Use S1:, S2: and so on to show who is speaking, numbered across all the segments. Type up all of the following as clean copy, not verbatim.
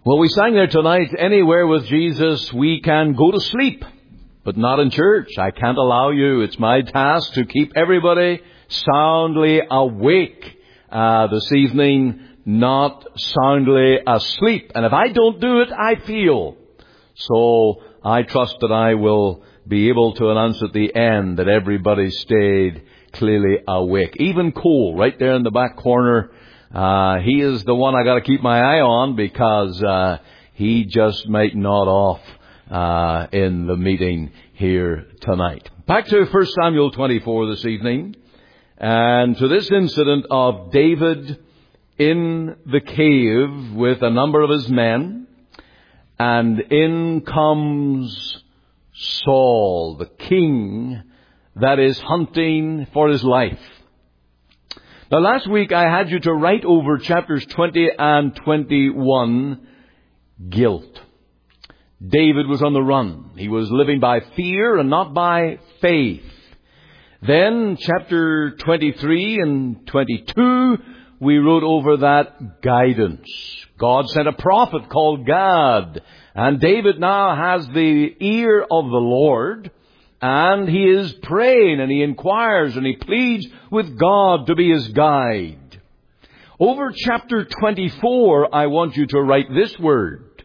S1: Well, we sang there tonight, anywhere with Jesus we can go to sleep, but not in church. I can't allow you. It's my task to keep everybody soundly awake this evening, not soundly asleep. And if I don't do it, I feel. So I trust that I will be able to announce at the end that everybody stayed clearly awake. Even Cole, right there in the back corner, he is the one I got to keep my eye on because he just might nod off in the meeting here tonight. Back to 1 Samuel 24 this evening, and to this incident of David in the cave with a number of his men, and in comes Saul, the king that is hunting for his life. Now, last week I had you to write over chapters 20 and 21, guilt. David was on the run. He was living by fear and not by faith. Then, chapter 23 and 22, we wrote over that guidance. God sent a prophet called Gad, and David now has the ear of the Lord, and he is praying, and he inquires, and he pleads with God to be his guide. Over chapter 24, I want you to write this word: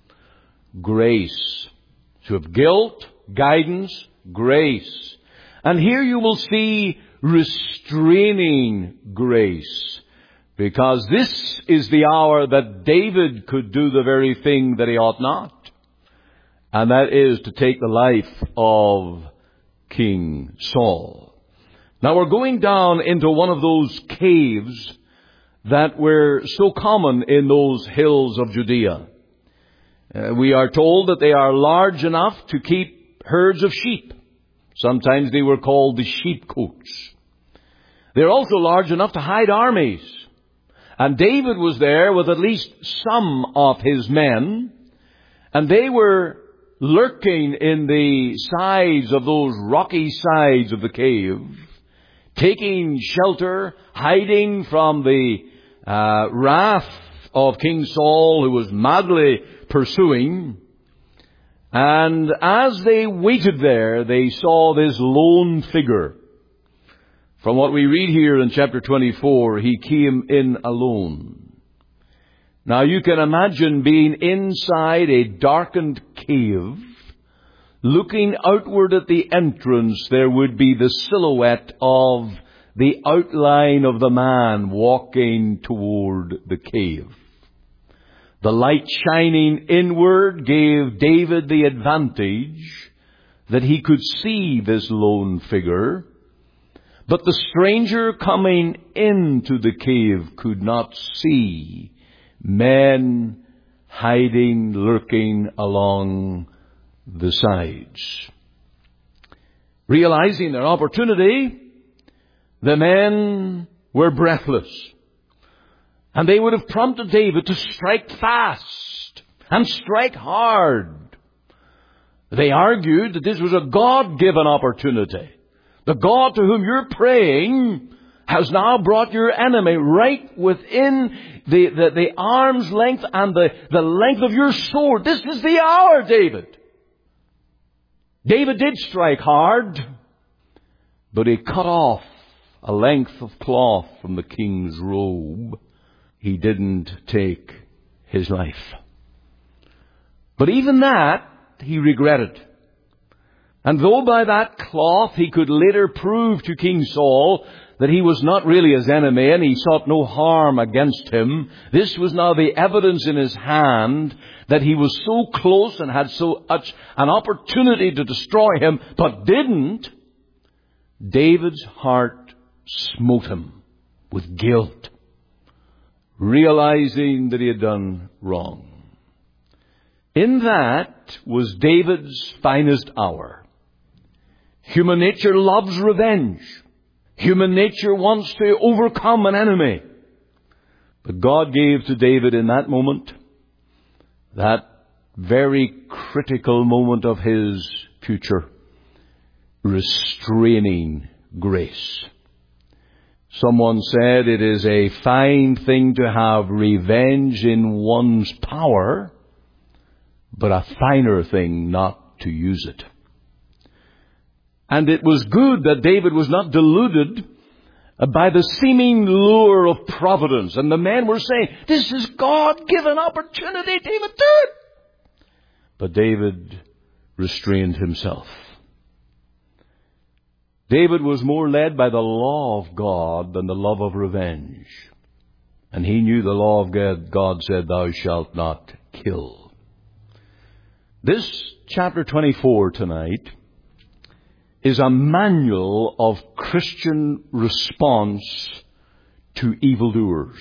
S1: grace. So of guilt, guidance, grace. And here you will see restraining grace, because this is the hour that David could do the very thing that he ought not, and that is to take the life of King Saul. Now we're going down into one of those caves that were so common in those hills of Judea. We are told that they are large enough to keep herds of sheep. Sometimes they were called the sheepcotes. They're also large enough to hide armies. And David was there with at least some of his men, and they were lurking in the sides of those rocky sides of the cave, taking shelter, hiding from the wrath of King Saul, who was madly pursuing. And as they waited there, they saw this lone figure. From what we read here in chapter 24, he came in alone. Now you can imagine being inside a darkened cave. Looking outward at the entrance, there would be the silhouette of the outline of the man walking toward the cave. The light shining inward gave David the advantage that he could see this lone figure. But the stranger coming into the cave could not see men hiding, lurking along the sides. Realizing their opportunity, the men were breathless. And they would have prompted David to strike fast and strike hard. They argued that this was a God-given opportunity. The God to whom you're praying has now brought your enemy right within the arm's length and the length of your sword. This is the hour, David. David did strike hard, but he cut off a length of cloth from the king's robe. He didn't take his life. But even that he regretted. And though by that cloth he could later prove to King Saul that he was not really his enemy and he sought no harm against him, this was now the evidence in his hand that he was so close and had so much an opportunity to destroy him, but didn't. David's heart smote him with guilt, realizing that he had done wrong. In that was David's finest hour. Human nature loves revenge. Human nature wants to overcome an enemy. But God gave to David in that moment, that very critical moment of his future, restraining grace. Someone said it is a fine thing to have revenge in one's power, but a finer thing not to use it. And it was good that David was not deluded by the seeming lure of providence. And the men were saying, this is God-given opportunity, David, do it. But David restrained himself. David was more led by the law of God than the love of revenge. And he knew the law of God. God said, thou shalt not kill. This chapter 24 tonight is a manual of Christian response to evildoers.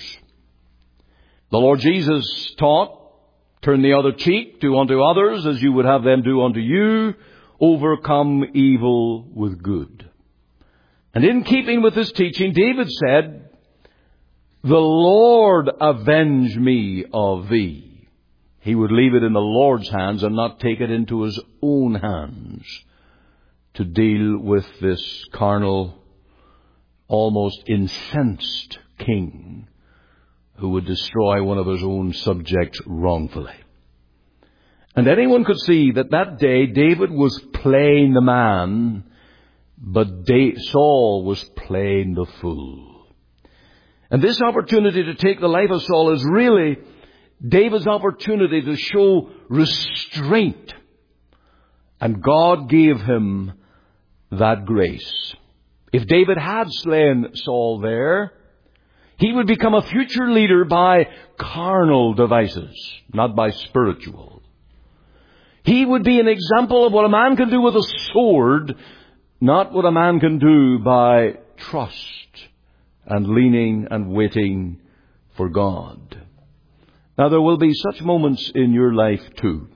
S1: The Lord Jesus taught, turn the other cheek, do unto others as you would have them do unto you, overcome evil with good. And in keeping with this teaching, David said, the Lord avenge me of thee. He would leave it in the Lord's hands and not take it into his own hands to deal with this carnal, almost incensed king who would destroy one of his own subjects wrongfully. And anyone could see that that day David was playing the man, but Saul was playing the fool. And this opportunity to take the life of Saul is really David's opportunity to show restraint. And God gave him that grace. If David had slain Saul there, he would become a future leader by carnal devices, not by spiritual. He would be an example of what a man can do with a sword, not what a man can do by trust and leaning and waiting for God. Now, there will be such moments in your life too.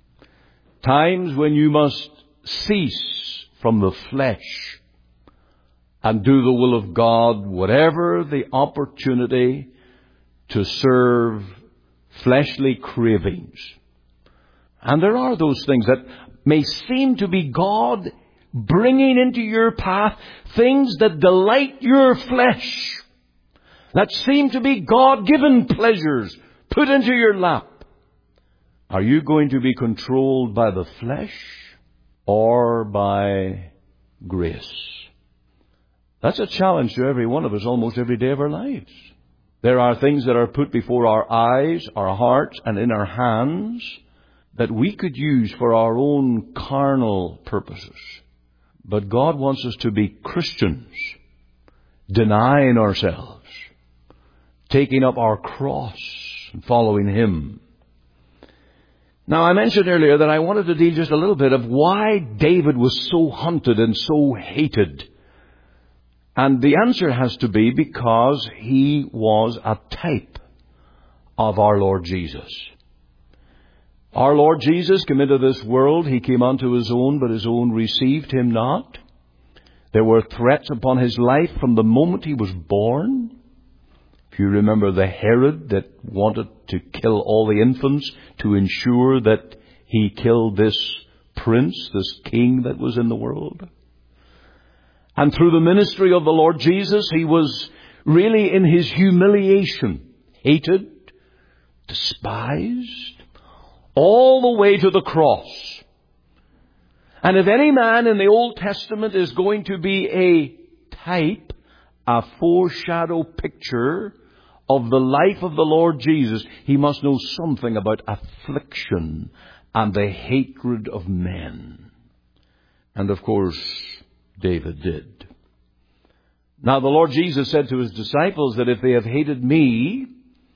S1: Times when you must cease from the flesh and do the will of God, whatever the opportunity to serve fleshly cravings. And there are those things that may seem to be God bringing into your path things that delight your flesh, that seem to be God-given pleasures put into your lap. Are you going to be controlled by the flesh or by grace? That's a challenge to every one of us almost every day of our lives. There are things that are put before our eyes, our hearts, and in our hands that we could use for our own carnal purposes. But God wants us to be Christians, denying ourselves, taking up our cross and following Him. Now, I mentioned earlier that I wanted to deal just a little bit of why David was so hunted and so hated. And the answer has to be because he was a type of our Lord Jesus. Our Lord Jesus came into this world. He came unto His own, but His own received Him not. There were threats upon His life from the moment He was born. If you remember the Herod that wanted to kill all the infants to ensure that he killed this prince, this king that was in the world. And through the ministry of the Lord Jesus, He was really in His humiliation, hated, despised, all the way to the cross. And if any man in the Old Testament is going to be a type, a foreshadow picture of the life of the Lord Jesus, he must know something about affliction and the hatred of men. And of course, David did. Now, the Lord Jesus said to His disciples that if they have hated me,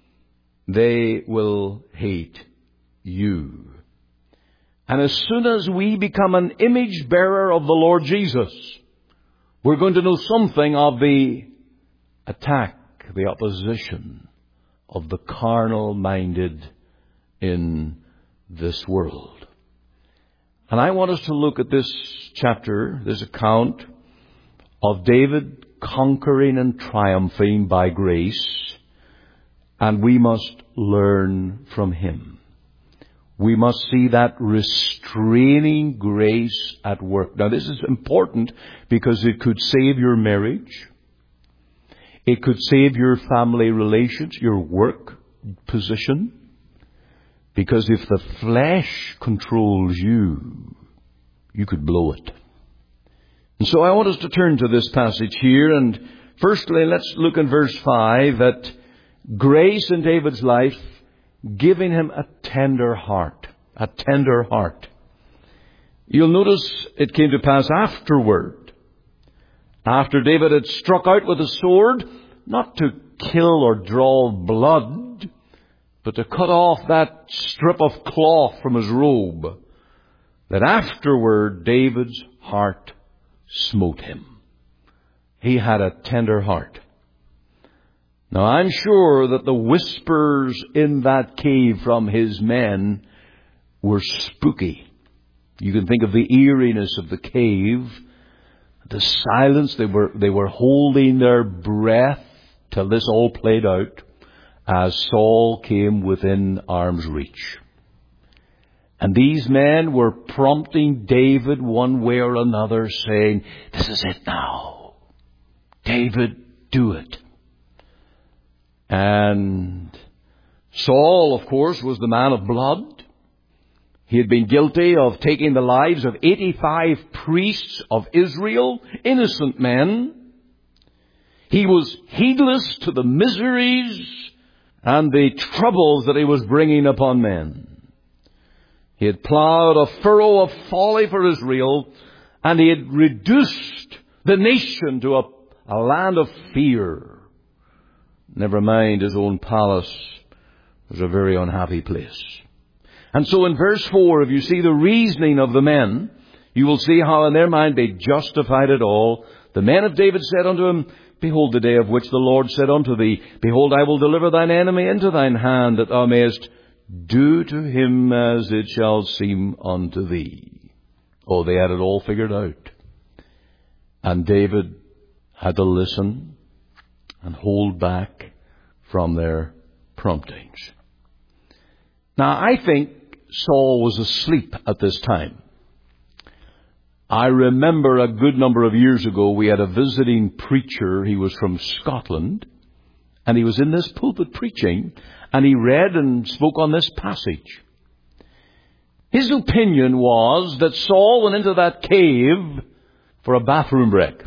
S1: they will hate you. And as soon as we become an image bearer of the Lord Jesus, we're going to know something of the attack, the opposition of the carnal-minded in this world. And I want us to look at this chapter, this account of David conquering and triumphing by grace, and we must learn from him. We must see that restraining grace at work. Now, this is important because it could save your marriage. It could save your family relations, your work position. Because if the flesh controls you, you could blow it. And so I want us to turn to this passage here. And firstly, let's look in verse 5 at grace in David's life, giving him a tender heart. A tender heart. You'll notice it came to pass afterward. After David had struck out with a sword, not to kill or draw blood, but to cut off that strip of cloth from his robe, that afterward David's heart smote him. He had a tender heart. Now I'm sure that the whispers in that cave from his men were spooky. You can think of the eeriness of the cave, the silence. They were holding their breath till this all played out as Saul came within arm's reach. And these men were prompting David one way or another, saying, "This is it now. David, do it." And Saul, of course, was the man of blood. He had been guilty of taking the lives of 85 priests of Israel, innocent men. He was heedless to the miseries and the troubles that he was bringing upon men. He had plowed a furrow of folly for Israel, and he had reduced the nation to a land of fear. Never mind, his own palace was a very unhappy place. And so in verse 4, if you see the reasoning of the men, you will see how in their mind they justified it all. The men of David said unto him, "Behold the day of which the Lord said unto thee, Behold, I will deliver thine enemy into thine hand, that thou mayest do to him as it shall seem unto thee." Oh, they had it all figured out. And David had to listen and hold back from their promptings. Now, I think Saul was asleep at this time. I remember a good number of years ago, we had a visiting preacher. He was from Scotland, and he was in this pulpit preaching, and he read and spoke on this passage. His opinion was that Saul went into that cave for a bathroom break.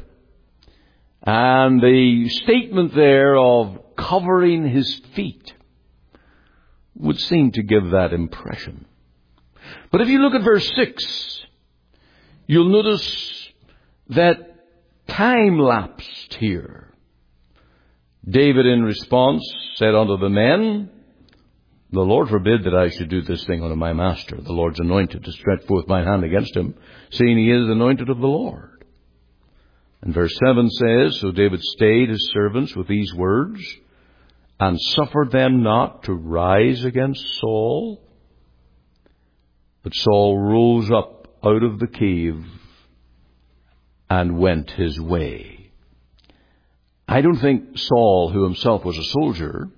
S1: And the statement there of covering his feet would seem to give that impression. But if you look at verse 6, you'll notice that time lapsed here. David in response said unto the men, "The Lord forbid that I should do this thing unto my master, the Lord's anointed, to stretch forth mine hand against him, seeing he is anointed of the Lord." And verse 7 says, "So David stayed his servants with these words, and suffered them not to rise against Saul. But Saul rose up out of the cave and went his way." I don't think Saul, who himself was a soldier,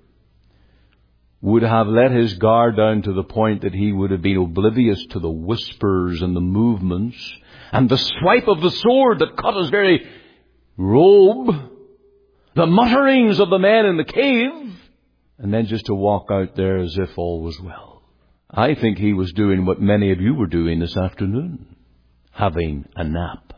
S1: would have let his guard down to the point that he would have been oblivious to the whispers and the movements and the swipe of the sword that cut his very robe, the mutterings of the men in the cave, and then just to walk out there as if all was well. I think he was doing what many of you were doing this afternoon, having a nap,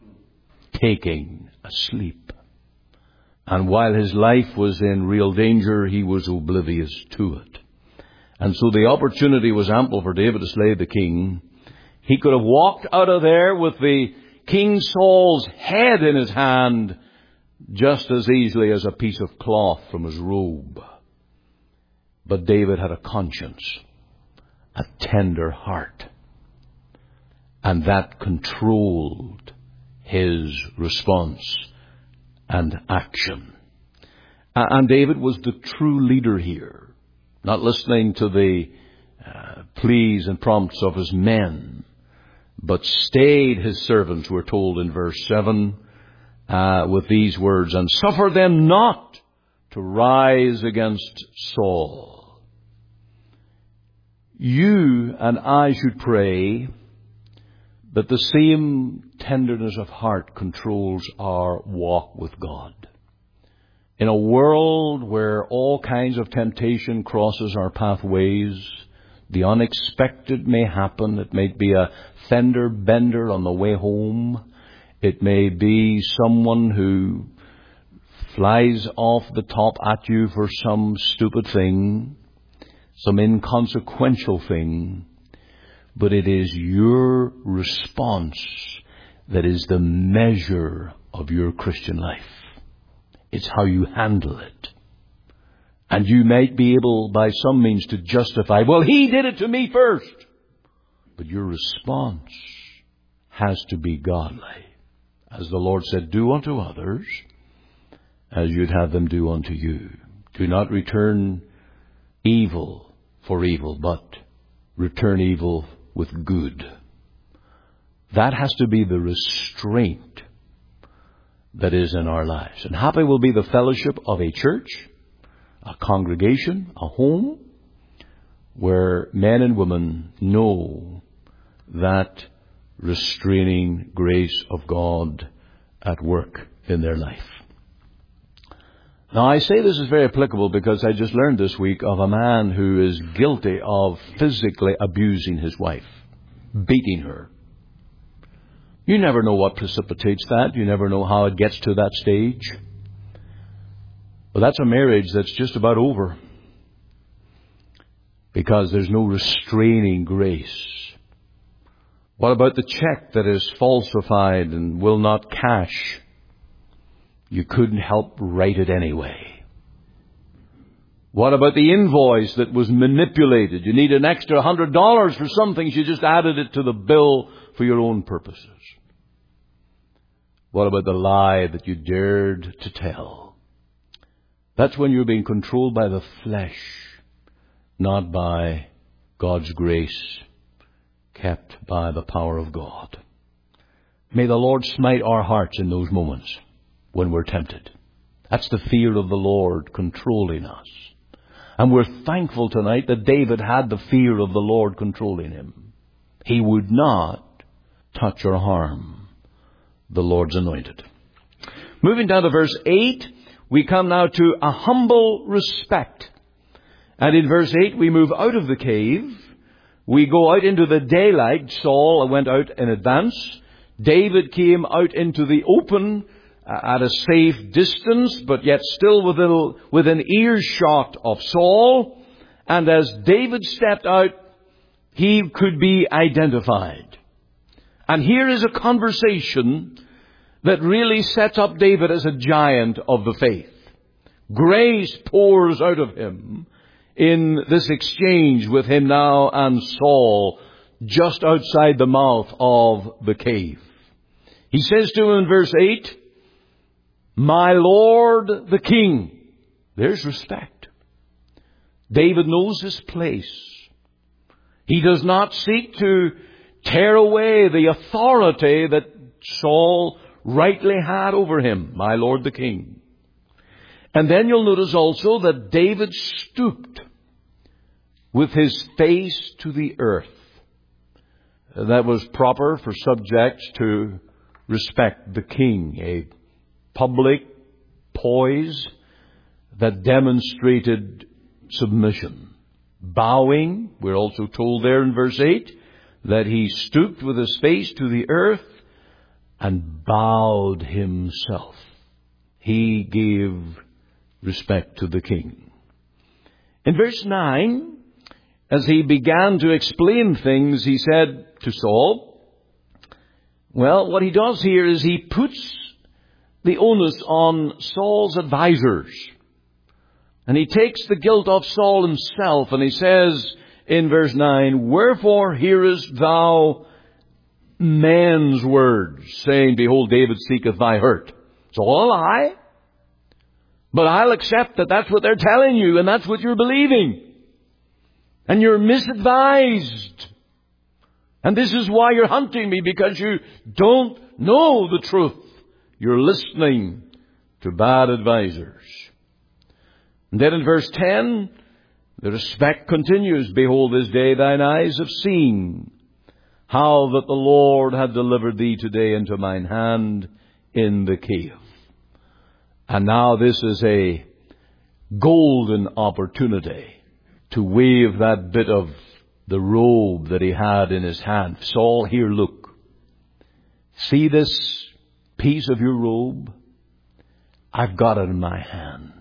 S1: taking a sleep. And while his life was in real danger, he was oblivious to it. And so the opportunity was ample for David to slay the king. He could have walked out of there with the King Saul's head in his hand just as easily as a piece of cloth from his robe. But David had a conscience, a tender heart, and that controlled his response and action. And David was the true leader here, not listening to the pleas and prompts of his men, but stayed his servants, we're told in verse 7, with these words, "And suffer them not to rise against Saul." You and I should pray that the same tenderness of heart controls our walk with God. In a world where all kinds of temptation crosses our pathways, the unexpected may happen. It may be a fender bender on the way home. It may be someone who flies off the top at you for some stupid thing, some inconsequential thing. But it is your response that is the measure of your Christian life. It's how you handle it. And you might be able by some means to justify, well, he did it to me first. But your response has to be godly. As the Lord said, do unto others as you'd have them do unto you. Do not return evil for evil, but return evil with good. That has to be the restraint that is in our lives. And happy will be the fellowship of a church, a congregation, a home, where men and women know that restraining grace of God at work in their life. Now, I say this is very applicable because I just learned this week of a man who is guilty of physically abusing his wife, beating her. You never know what precipitates that. You never know how it gets to that stage. But that's a marriage that's just about over, because there's no restraining grace. What about the check that is falsified and will not cash? You couldn't help write it anyway. What about the invoice that was manipulated? You need an extra $100 for some things. You just added it to the bill for your own purposes. What about the lie that you dared to tell? That's when you're being controlled by the flesh, not by God's grace, kept by the power of God. May the Lord smite our hearts in those moments when we're tempted. That's the fear of the Lord controlling us. And we're thankful tonight that David had the fear of the Lord controlling him. He would not touch or harm the Lord's anointed. Moving down to verse 8, we come now to a humble respect. And in verse 8, we move out of the cave. We go out into the daylight. Saul went out in advance. David came out into the open at a safe distance, but yet still within earshot of Saul. And as David stepped out, he could be identified. And here is a conversation that really sets up David as a giant of the faith. Grace pours out of him in this exchange with him now and Saul just outside the mouth of the cave. He says to him in verse 8, "My Lord the King." There's respect. David knows his place. He does not seek to tear away the authority that Saul rightly had over him. My Lord the King. And then you'll notice also that David stooped with his face to the earth. That was proper for subjects to respect the king. A public poise that demonstrated submission. Bowing, we're also told there in verse 8, that he stooped with his face to the earth and bowed himself. He gave respect to the king. In verse 9, as he began to explain things, he said to Saul, well, what he does here is he puts the onus on Saul's advisors. And he takes the guilt of Saul himself, and he says in verse 9, "Wherefore hearest thou men's words, saying, Behold, David seeketh thy hurt." It's all a lie. But I'll accept that that's what they're telling you, and that's what you're believing. And you're misadvised. And this is why you're hunting me, because you don't know the truth. You're listening to bad advisors. And then in verse 10, the respect continues. "Behold, this day thine eyes have seen how that the Lord hath delivered thee today into mine hand in the cave." And now this is a golden opportunity to wave that bit of the robe that he had in his hand. Saul, here, look. See this piece of your robe? I've got it in my hand.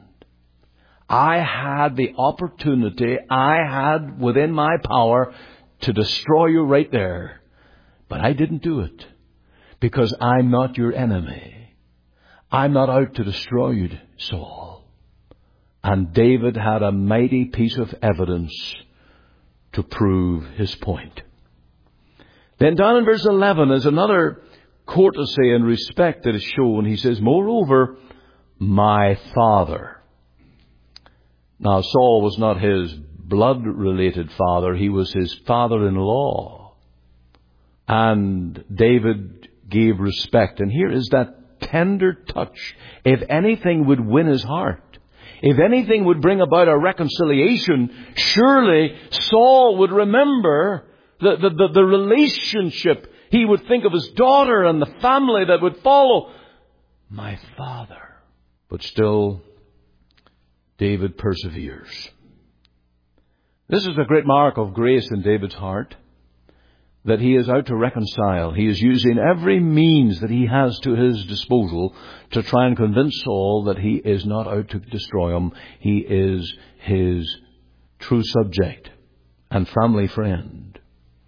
S1: I had the opportunity, I had within my power to destroy you right there. But I didn't do it because I'm not your enemy. I'm not out to destroy you, Saul. And David had a mighty piece of evidence to prove his point. Then down in verse 11 is another courtesy and respect that is shown. He says, moreover, my father. Now Saul was not his blood-related father. He was his father-in-law. And David gave respect. And here is that tender touch. If anything would win his heart, if anything would bring about a reconciliation, surely Saul would remember the relationship. He would think of his daughter and the family that would follow. My father. But still, David perseveres. This is a great mark of grace in David's heart, that he is out to reconcile. He is using every means that he has to his disposal to try and convince Saul that he is not out to destroy him. He is his true subject and family friend.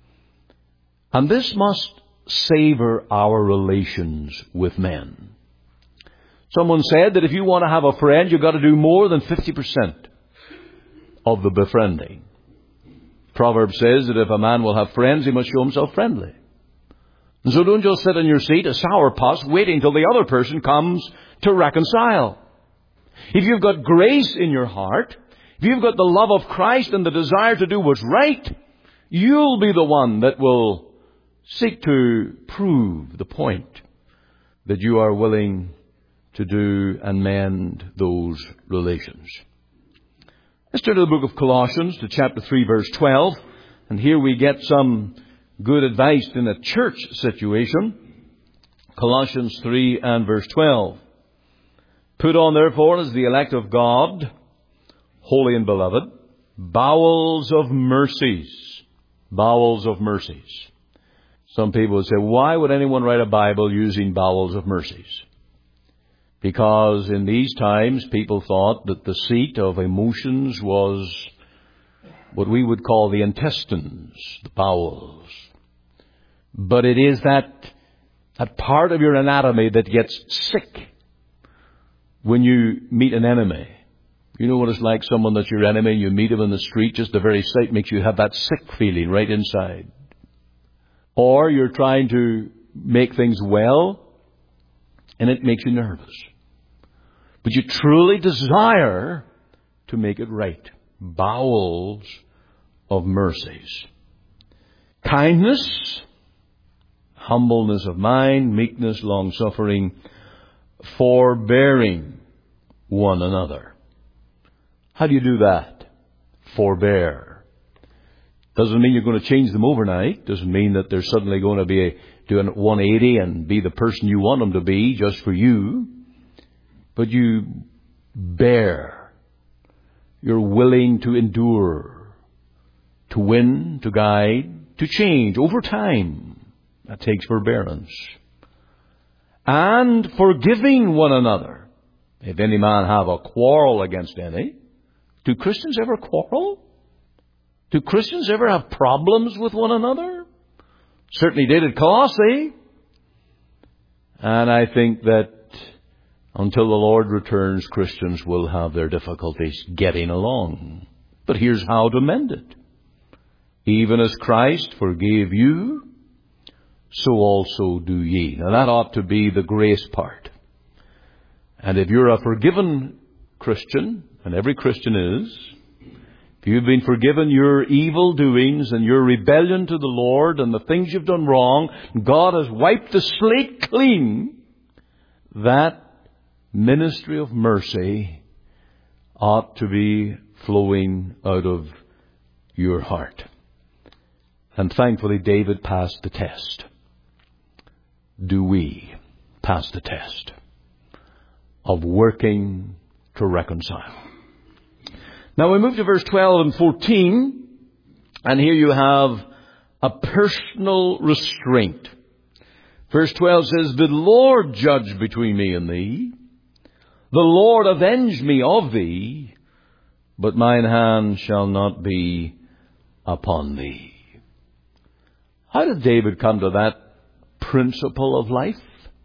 S1: And this must savor our relations with men. Someone said that if you want to have a friend, you've got to do more than 50% of the befriending. Proverbs says that if a man will have friends, he must show himself friendly. And so don't just sit in your seat, a sourpuss, waiting till the other person comes to reconcile. If you've got grace in your heart, if you've got the love of Christ and the desire to do what's right, you'll be the one that will seek to prove the point that you are willing to do and mend those relations. Let's turn to the book of Colossians, to chapter 3, verse 12. And here we get some good advice in a church situation. Colossians 3 and verse 12. Put on therefore as the elect of God, holy and beloved, bowels of mercies. Bowels of mercies. Some people would say, why would anyone write a Bible using bowels of mercies? Because in these times, people thought that the seat of emotions was what we would call the intestines, the bowels. But it is that part of your anatomy that gets sick when you meet an enemy. You know what it's like, someone that's your enemy, you meet him in the street, just the very sight makes you have that sick feeling right inside. Or you're trying to make things well, and it makes you nervous. But you truly desire to make it right. Bowels of mercies. Kindness, humbleness of mind, meekness, long-suffering, forbearing one another. How do you do that? Forbear. Doesn't mean you're going to change them overnight. Doesn't mean that they're suddenly going to be doing 180 and be the person you want them to be just for you. But you bear. You're willing to endure, to win, to guide, to change over time. That takes forbearance. And forgiving one another. If any man have a quarrel against any. Do Christians ever quarrel? Do Christians ever have problems with one another? Certainly did at Colossae. And I think that until the Lord returns, Christians will have their difficulties getting along. But here's how to mend it. Even as Christ forgave you, so also do ye. Now that ought to be the grace part. And if you're a forgiven Christian, and every Christian is, if you've been forgiven your evil doings and your rebellion to the Lord and the things you've done wrong, God has wiped the slate clean, that ministry of mercy ought to be flowing out of your heart. And thankfully, David passed the test. Do we pass the test? of working to reconcile. Now we move to verse 12 and 14, and here you have a personal restraint. Verse 12 says, "The Lord judge between me and thee. The Lord avenge me of thee, but mine hand shall not be upon thee." How did David come to that principle of life?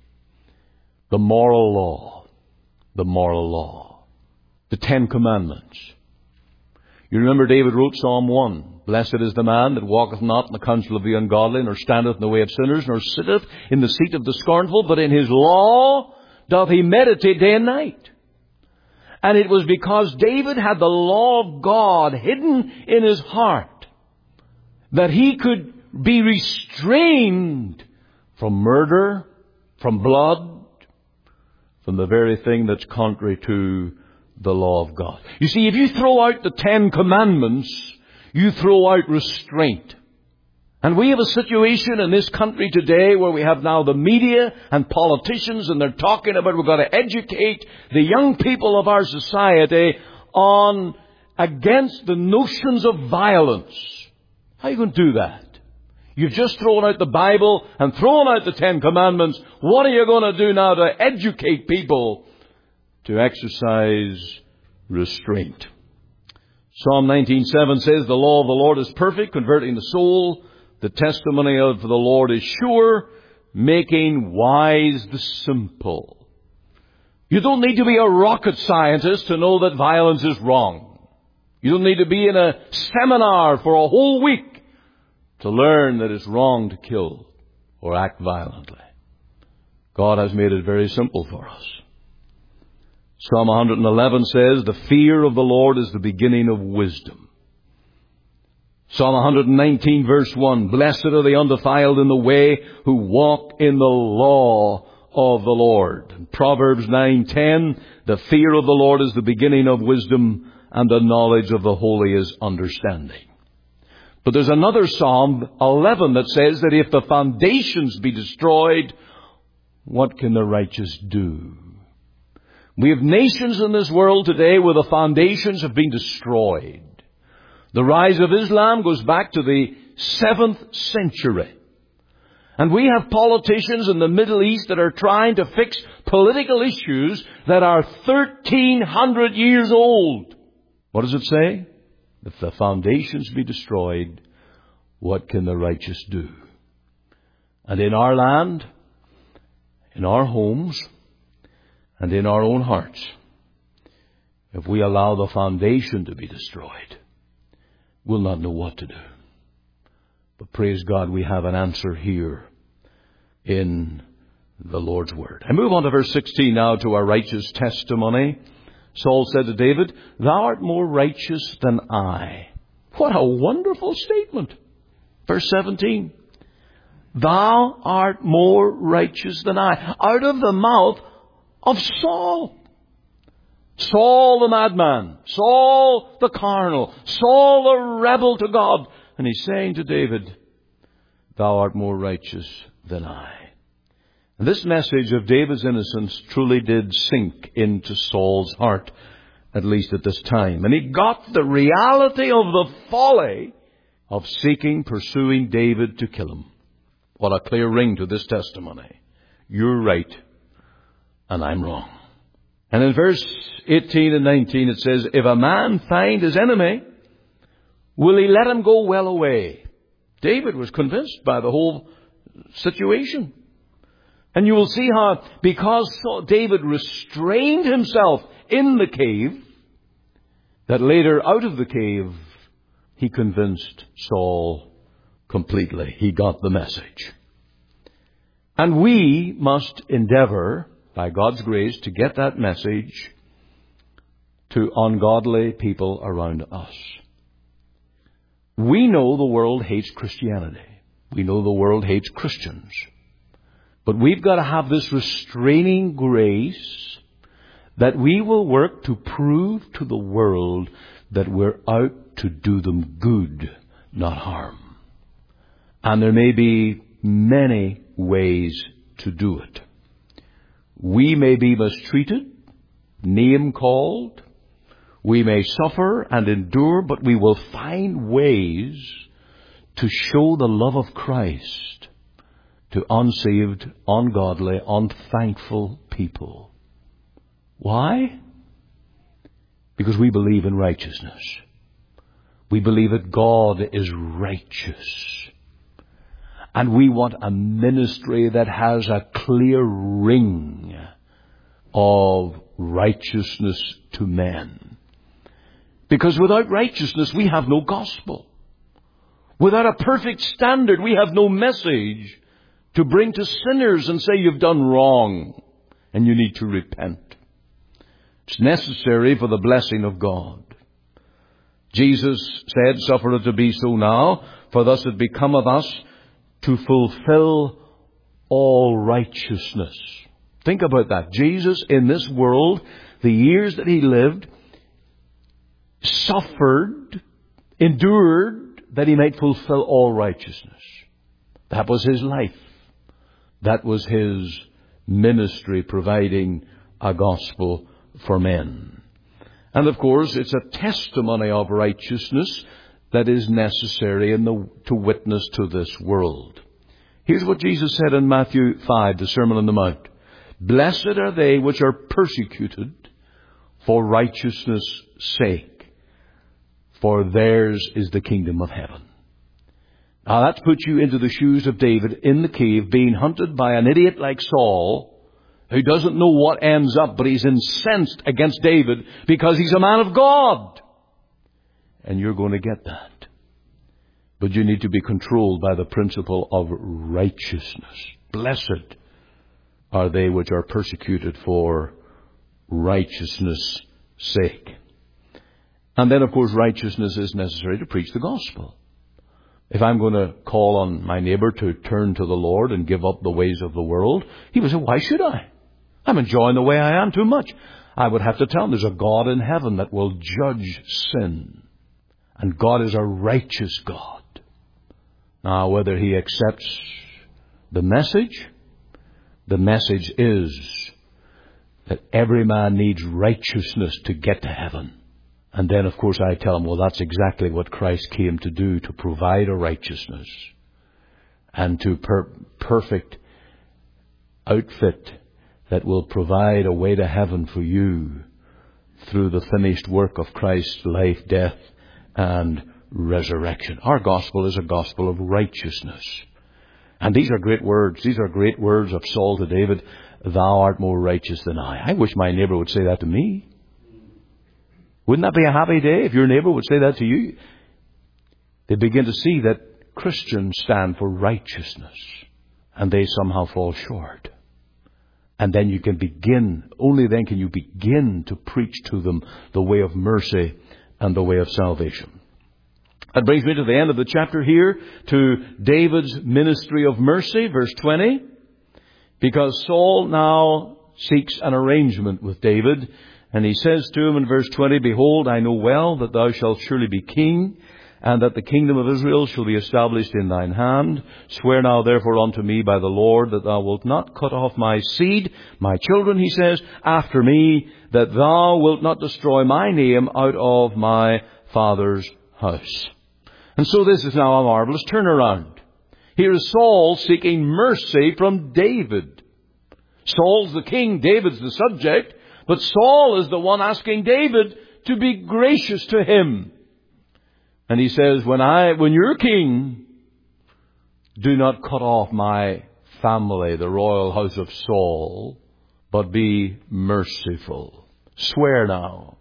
S1: The moral law. The moral law. The Ten Commandments. You remember David wrote Psalm 1. "Blessed is the man that walketh not in the counsel of the ungodly, nor standeth in the way of sinners, nor sitteth in the seat of the scornful, but in his law doth he meditate day and night." And it was because David had the law of God hidden in his heart that he could be restrained from murder, from blood, from the very thing that's contrary to the law of God. You see, if you throw out the Ten Commandments, you throw out restraint. And we have a situation in this country today where we have now the media and politicians, and they're talking about we've got to educate the young people of our society on against the notions of violence. How are you going to do that? You've just thrown out the Bible and thrown out the Ten Commandments. What are you going to do now to educate people to exercise restraint? Psalm 19:7 says, "The law of the Lord is perfect, converting the soul. The testimony of the Lord is sure, making wise the simple." You don't need to be a rocket scientist to know that violence is wrong. You don't need to be in a seminar for a whole week to learn that it's wrong to kill or act violently. God has made it very simple for us. Psalm 111 says, "The fear of the Lord is the beginning of wisdom." Psalm 119 verse 1, "Blessed are the undefiled in the way who walk in the law of the Lord." And Proverbs 9:10, "The fear of the Lord is the beginning of wisdom, and the knowledge of the holy is understanding." But there's another Psalm 11 that says that if the foundations be destroyed, what can the righteous do? We have nations in this world today where the foundations have been destroyed. The rise of Islam goes back to the 7th century. And we have politicians in the Middle East that are trying to fix political issues that are 1,300 years old. What does it say? If the foundations be destroyed, what can the righteous do? And in our land, in our homes, and in our own hearts, if we allow the foundation to be destroyed, we'll not know what to do. But praise God, we have an answer here in the Lord's Word. I move on to verse 16 now, to our righteous testimony. Saul said to David, "Thou art more righteous than I." What a wonderful statement. Verse 17, "Thou art more righteous than I." Out of the mouth of Saul. Saul the madman. Saul the carnal. Saul the rebel to God. And he's saying to David, "Thou art more righteous than I." And this message of David's innocence truly did sink into Saul's heart, at least at this time. And he got the reality of the folly of pursuing David to kill him. What a clear ring to this testimony. You're right, and I'm wrong. And in verse 18 and 19 it says, "If a man find his enemy, will he let him go well away?" David was convinced by the whole situation. And you will see how, because David restrained himself in the cave, that later out of the cave, he convinced Saul completely. He got the message. And we must endeavor, by God's grace, to get that message to ungodly people around us. We know the world hates Christianity. We know the world hates Christians. But we've got to have this restraining grace that we will work to prove to the world that we're out to do them good, not harm. And there may be many ways to do it. We may be mistreated. name called. We may suffer and endure, but we will find ways to show the love of Christ to unsaved, ungodly, unthankful people. Why? Because we believe in righteousness. We believe that God is righteous. And we want a ministry that has a clear ring of righteousness to men. Because without righteousness, we have no gospel. Without a perfect standard, we have no message to bring to sinners and say you've done wrong and you need to repent. It's necessary for the blessing of God. Jesus said, "Suffer it to be so now, for thus it becometh us to fulfill all righteousness." Think about that. Jesus in this world, the years that he lived, suffered, endured, that he might fulfill all righteousness. That was his life. That was his ministry, providing a gospel for men. And of course, it's a testimony of righteousness that is necessary to witness to this world. Here's what Jesus said in Matthew 5, the Sermon on the Mount. "Blessed are they which are persecuted for righteousness' sake, for theirs is the kingdom of heaven." Now that puts you into the shoes of David in the cave, being hunted by an idiot like Saul, who doesn't know what ends up, but he's incensed against David because he's a man of God. And you're going to get that. But you need to be controlled by the principle of righteousness. Blessed are they which are persecuted for righteousness' sake. And then, of course, righteousness is necessary to preach the gospel. If I'm going to call on my neighbor to turn to the Lord and give up the ways of the world, he would say, "Why should I? I'm enjoying the way I am too much." I would have to tell him there's a God in heaven that will judge sin. And God is a righteous God. Now, whether he accepts the message is that every man needs righteousness to get to heaven. And then, of course, I tell him, well, that's exactly what Christ came to do, to provide a righteousness and to perfect outfit that will provide a way to heaven for you through the finished work of Christ's life, death, and resurrection. Our gospel is a gospel of righteousness. And these are great words. These are great words of Saul to David. "Thou art more righteous than I." I wish my neighbor would say that to me. Wouldn't that be a happy day if your neighbor would say that to you? They begin to see that Christians stand for righteousness, and they somehow fall short. And then you can begin, only then can you begin to preach to them the way of mercy and the way of salvation. That brings me to the end of the chapter here, to David's ministry of mercy, verse 20. Because Saul now seeks an arrangement with David, and he says to him in verse 20, "Behold, I know well that thou shalt surely be king, and that the kingdom of Israel shall be established in thine hand. Swear now therefore unto me by the Lord that thou wilt not cut off my seed, my children," he says, "after me, that thou wilt not destroy my name out of my father's house." And so this is now a marvelous turnaround. Here is Saul seeking mercy from David. Saul's the king, David's the subject, but Saul is the one asking David to be gracious to him. And he says, when you're king, do not cut off my family, the royal house of Saul, but be merciful. Swear now.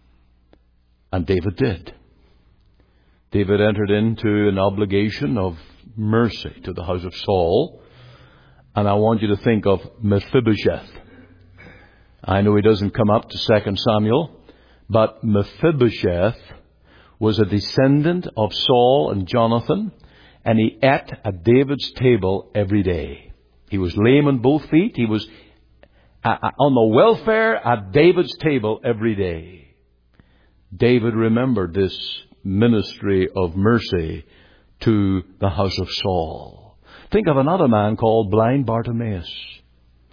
S1: And David did. David entered into an obligation of mercy to the house of Saul. And I want you to think of Mephibosheth. I know he doesn't come up to 2 Samuel, but Mephibosheth was a descendant of Saul and Jonathan, and he ate at David's table every day. He was lame on both feet. He was on the welfare at David's table every day. David remembered this ministry of mercy to the house of Saul. Think of another man called blind Bartimaeus.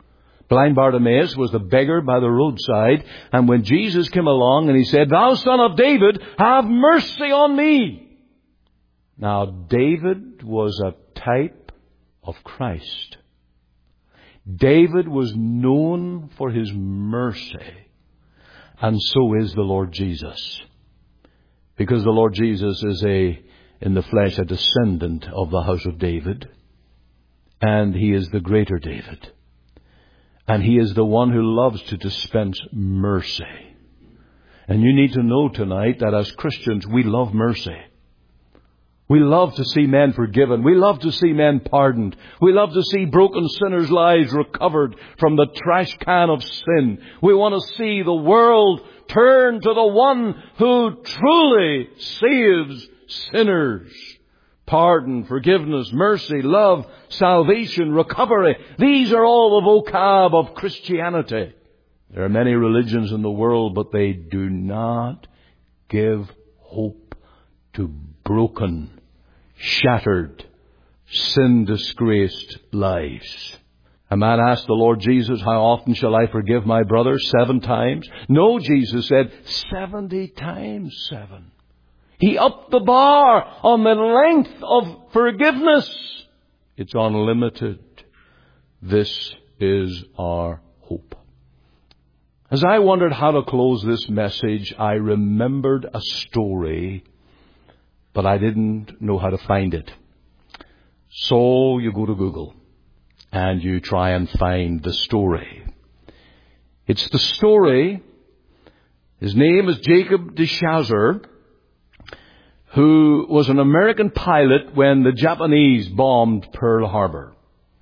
S1: Blind Bartimaeus was the beggar by the roadside, and when Jesus came along and he said, "Thou son of David, have mercy on me." Now, David was a type of Christ. David was known for his mercy, and so is the Lord Jesus. Because the Lord Jesus is in the flesh, a descendant of the house of David, and he is the greater David. And he is the one who loves to dispense mercy. And you need to know tonight that as Christians, we love mercy. We love to see men forgiven. We love to see men pardoned. We love to see broken sinners' lives recovered from the trash can of sin. We want to see the world turn to the one who truly saves sinners. Pardon, forgiveness, mercy, love, salvation, recovery. These are all the vocab of Christianity. There are many religions in the world, but they do not give hope to broken, shattered, sin-disgraced lives. A man asked the Lord Jesus, "How often shall I forgive my brother? 7 times? No, Jesus said, 70 times 7. He upped the bar on the length of forgiveness. It's unlimited. This is our hope. As I wondered how to close this message, I remembered a story, but I didn't know how to find it. So you go to Google and you try and find the story. It's the story. His name is Jacob DeShazer, who was an American pilot when the Japanese bombed Pearl Harbor.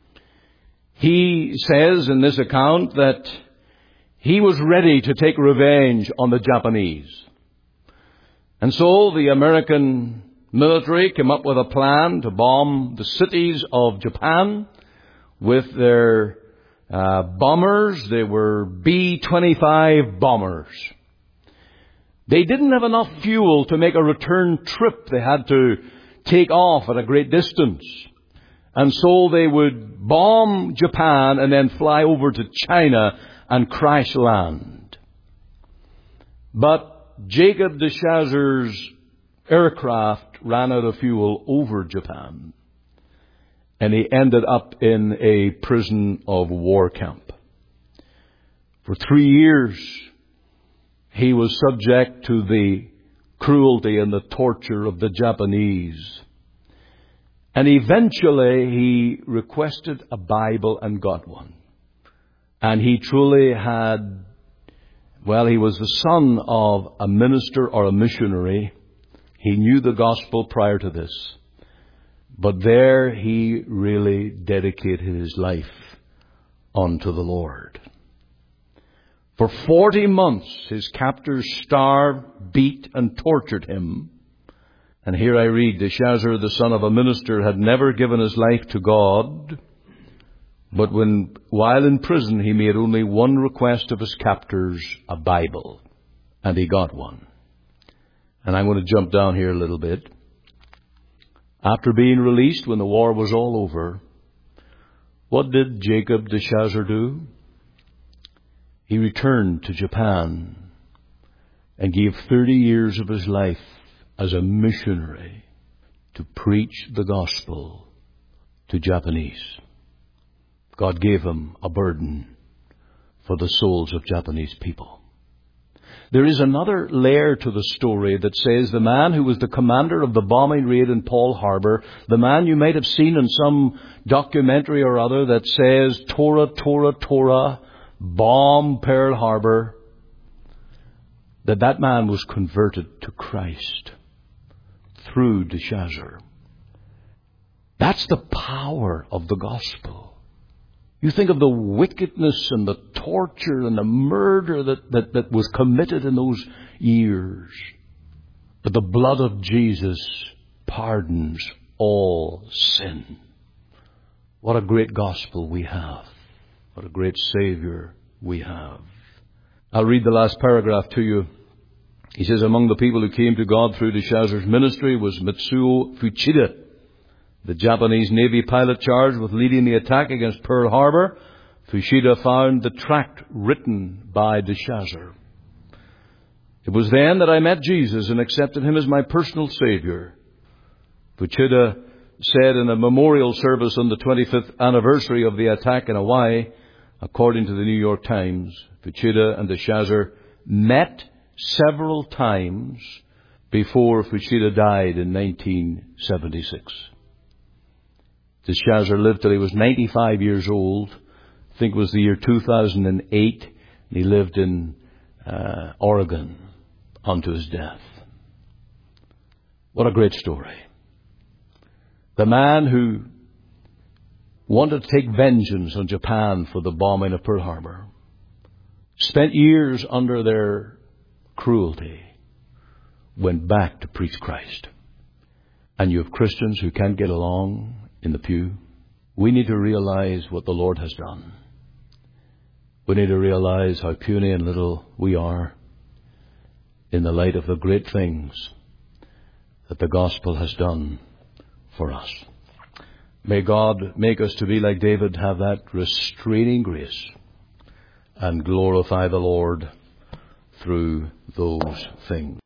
S1: He says in this account that he was ready to take revenge on the Japanese. And so the American military came up with a plan to bomb the cities of Japan with their bombers. They were B-25 bombers. They didn't have enough fuel to make a return trip. They had to take off at a great distance. And so they would bomb Japan and then fly over to China and crash land. But Jacob DeShazer's aircraft ran out of fuel over Japan, and he ended up in a prison of war camp. For 3 years, he was subject to the cruelty and the torture of the Japanese. And eventually he requested a Bible and got one. And he truly had, he was the son of a minister or a missionary. He knew the gospel prior to this. But there he really dedicated his life unto the Lord. For 40 months, his captors starved, beat, and tortured him. And here I read, DeShazer, the son of a minister, had never given his life to God. But while in prison, he made only one request of his captors, a Bible. And he got one. And I'm going to jump down here a little bit. After being released, when the war was all over, what did Jacob DeShazer do? He returned to Japan and gave 30 years of his life as a missionary to preach the gospel to Japanese. God gave him a burden for the souls of Japanese people. There is another layer to the story that says the man who was the commander of the bombing raid in Pearl Harbor, the man you might have seen in some documentary or other that says, Tora, Tora, Tora, bomb Pearl Harbor, that man was converted to Christ through DeShazer. That's the power of the gospel. You think of the wickedness and the torture and the murder that was committed in those years. But the blood of Jesus pardons all sin. What a great gospel we have. What a great Savior we have. I'll read the last paragraph to you. He says, among the people who came to God through DeShazer's ministry was Mitsuo Fuchida, the Japanese Navy pilot charged with leading the attack against Pearl Harbor. Fushida found the tract written by Deshazar. It was then that I met Jesus and accepted him as my personal Savior. Fushida said in a memorial service on the 25th anniversary of the attack in Hawaii, according to the New York Times, Fushida and Deshazar met several times before Fushida died in 1976. Deshazar lived till he was 95 years old. I think it was the year 2008. And he lived in Oregon unto his death. What a great story. The man who wanted to take vengeance on Japan for the bombing of Pearl Harbor spent years under their cruelty, went back to preach Christ. And you have Christians who can't get along in the pew. We need to realize what the Lord has done. We need to realize how puny and little we are in the light of the great things that the gospel has done for us. May God make us to be like David, have that restraining grace, and glorify the Lord through those things.